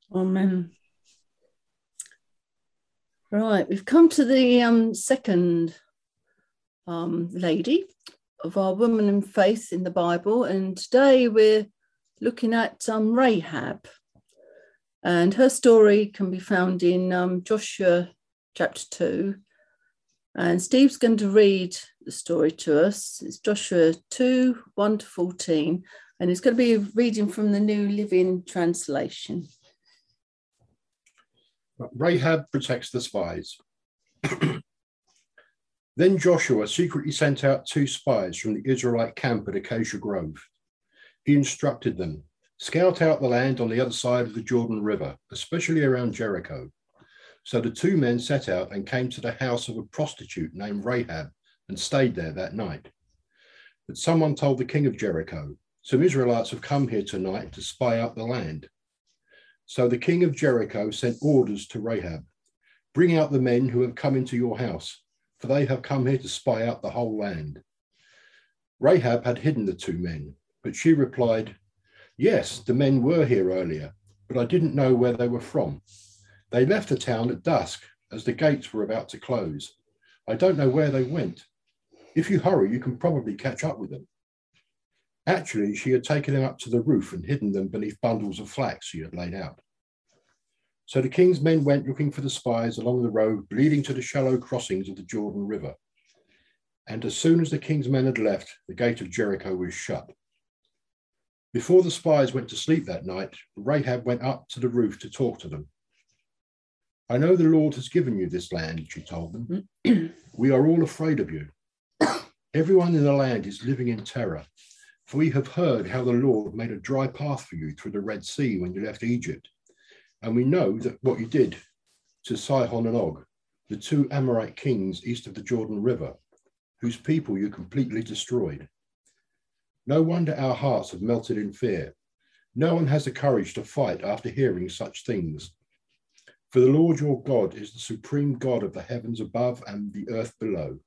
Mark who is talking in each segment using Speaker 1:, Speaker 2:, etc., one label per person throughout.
Speaker 1: Amen. Right, we've come to the second lady of our woman in faith in the Bible, and today we're looking at Rahab, and her story can be found in Joshua chapter 2, and Steve's going to read the story to us. It's Joshua 2, 1 to 14, and it's going to be reading from the New Living Translation.
Speaker 2: Rahab protects the spies. Then Joshua secretly sent out 2 spies from the Israelite camp at Acacia Grove. He instructed them, scout out the land on the other side of the Jordan River, especially around Jericho. So the 2 men set out and came to the house of a prostitute named Rahab and stayed there that night. But someone told the king of Jericho, some Israelites have come here tonight to spy out the land. So the king of Jericho sent orders to Rahab, bring out the men who have come into your house, for they have come here to spy out the whole land. Rahab had hidden the 2 men, but she replied, yes, the men were here earlier, but I didn't know where they were from. They left the town at dusk as the gates were about to close. I don't know where they went. If you hurry, you can probably catch up with them. Actually, she had taken them up to the roof and hidden them beneath bundles of flax she had laid out. So the king's men went looking for the spies along the road leading to the shallow crossings of the Jordan River. And as soon as the king's men had left, the gate of Jericho was shut. Before the spies went to sleep that night, Rahab went up to the roof to talk to them. I know the Lord has given you this land, she told them. We are all afraid of you. Everyone in the land is living in terror. For we have heard how the Lord made a dry path for you through the Red Sea when you left Egypt. And we know that what you did to Sihon and Og, the 2 Amorite kings east of the Jordan River, whose people you completely destroyed. No wonder our hearts have melted in fear. No one has the courage to fight after hearing such things. For the Lord your God is the supreme God of the heavens above and the earth below.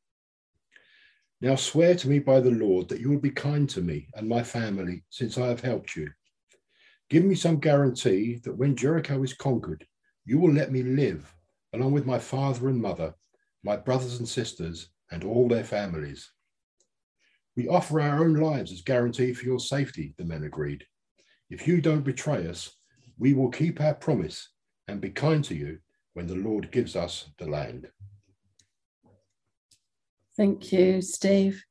Speaker 2: Now swear to me by the Lord that you will be kind to me and my family, since I have helped you. Give me some guarantee that when Jericho is conquered, you will let me live, along with my father and mother, my brothers and sisters, and all their families. We offer our own lives as guarantee for your safety, the men agreed. If you don't betray us, we will keep our promise and be kind to you when the Lord gives us the land.
Speaker 1: Thank you, Steve.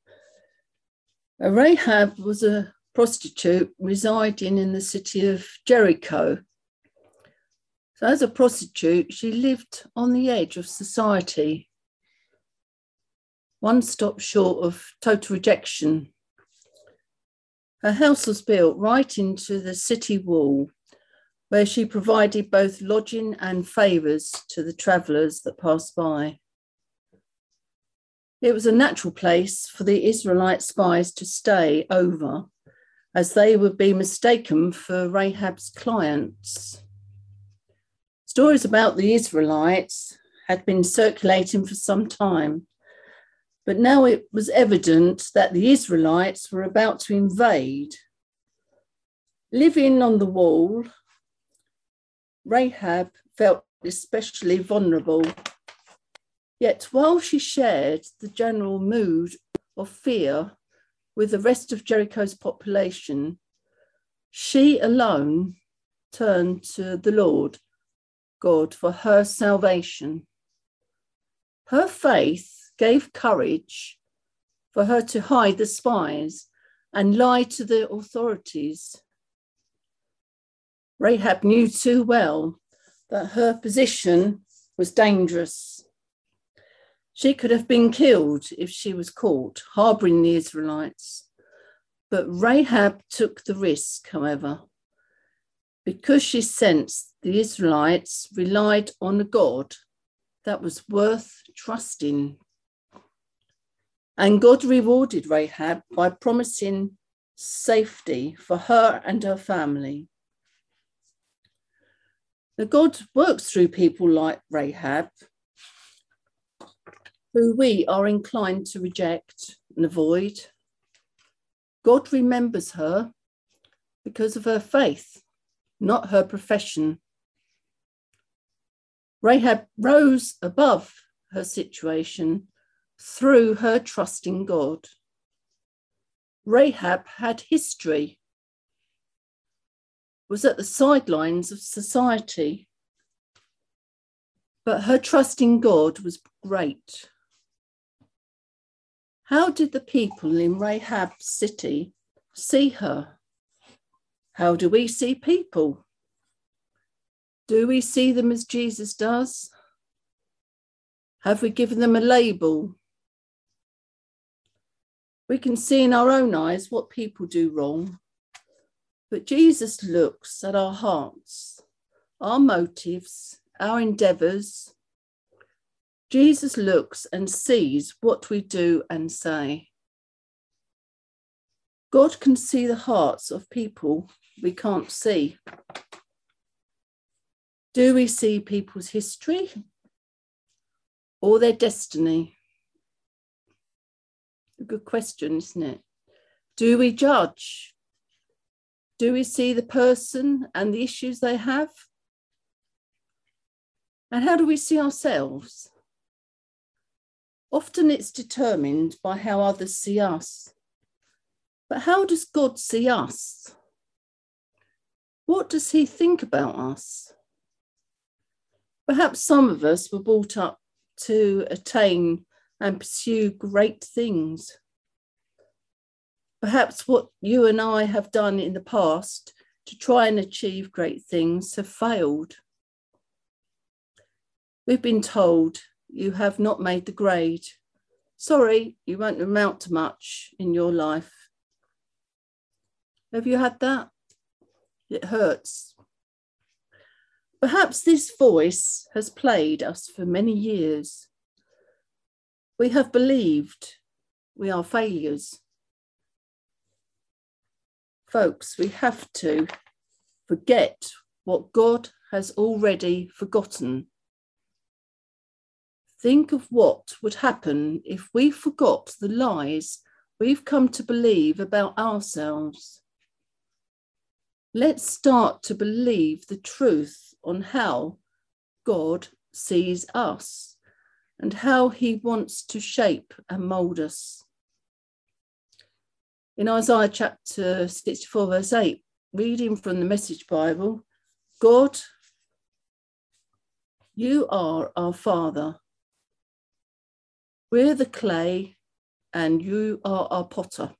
Speaker 1: Rahab was a prostitute residing in the city of Jericho. So as a prostitute, she lived on the edge of society, one stop short of total rejection. Her house was built right into the city wall, where she provided both lodging and favours to the travellers that passed by. It was a natural place for the Israelite spies to stay over, as they would be mistaken for Rahab's clients. Stories about the Israelites had been circulating for some time, but now it was evident that the Israelites were about to invade. Living on the wall, Rahab felt especially vulnerable. Yet while she shared the general mood of fear with the rest of Jericho's population, she alone turned to the Lord God for her salvation. Her faith gave courage for her to hide the spies and lie to the authorities. Rahab knew too well that her position was dangerous. She could have been killed if she was caught harbouring the Israelites. But Rahab took the risk, however, because she sensed the Israelites relied on a God that was worth trusting. And God rewarded Rahab by promising safety for her and her family. Now, God works through people like Rahab, who we are inclined to reject and avoid. God remembers her because of her faith, not her profession. Rahab rose above her situation through her trust in God. Rahab had history, was at the sidelines of society, but her trust in God was great. How did the people in Rahab's city see her? How do we see people? Do we see them as Jesus does? Have we given them a label? We can see in our own eyes what people do wrong, but Jesus looks at our hearts, our motives, our endeavours. Jesus looks and sees what we do and say. God can see the hearts of people we can't see. Do we see people's history or their destiny? A good question, isn't it? Do we judge? Do we see the person and the issues they have? And how do we see ourselves? Often it's determined by how others see us. But how does God see us? What does he think about us? Perhaps some of us were brought up to attain and pursue great things. Perhaps what you and I have done in the past to try and achieve great things have failed. We've been told, you have not made the grade. Sorry, you won't amount to much in your life. Have you had that? It hurts. Perhaps this voice has plagued us for many years. We have believed we are failures. Folks, we have to forget what God has already forgotten. Think of what would happen if we forgot the lies we've come to believe about ourselves. Let's start to believe the truth on how God sees us and how he wants to shape and mould us. In Isaiah chapter 64, verse 8, reading from the Message Bible, God, you are our Father. We're the clay and you are our potter.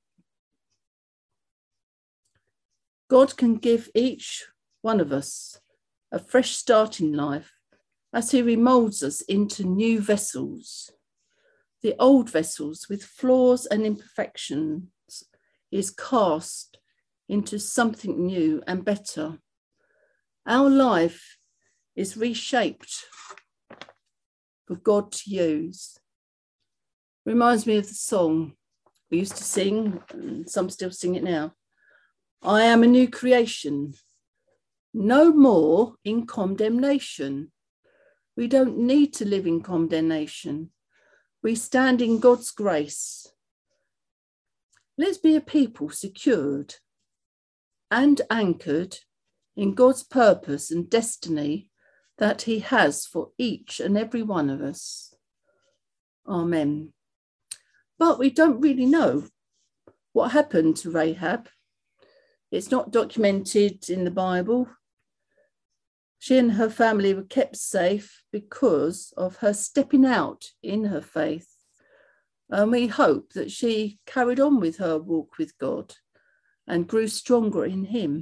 Speaker 1: God can give each one of us a fresh start in life as he remoulds us into new vessels. The old vessels with flaws and imperfections is cast into something new and better. Our life is reshaped for God to use. Reminds me of the song we used to sing, and some still sing it now. I am a new creation, no more in condemnation. We don't need to live in condemnation. We stand in God's grace. Let's be a people secured and anchored in God's purpose and destiny that he has for each and every one of us. Amen. But we don't really know what happened to Rahab. It's not documented in the Bible. She and her family were kept safe because of her stepping out in her faith. And we hope that she carried on with her walk with God and grew stronger in him.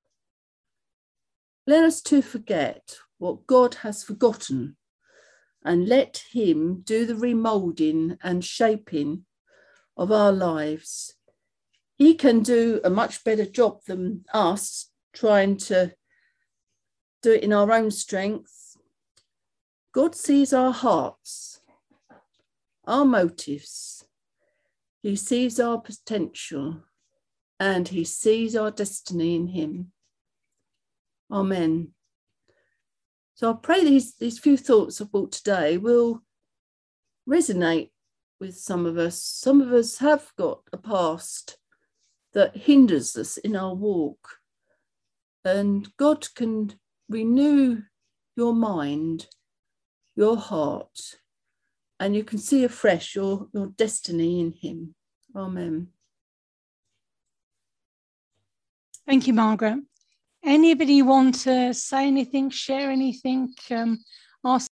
Speaker 1: Let us to forget what God has forgotten and let him do the remoulding and shaping of our lives. He can do a much better job than us trying to do it in our own strength. God sees our hearts, our motives. He sees our potential and he sees our destiny in him. Amen. So I pray these few thoughts I've brought today will resonate with some of us. Some of us have got a past that hinders us in our walk. And God can renew your mind your heart, and you can see afresh your destiny in him. Amen.
Speaker 3: Thank you, Margaret. Anybody want to say anything, share anything, ask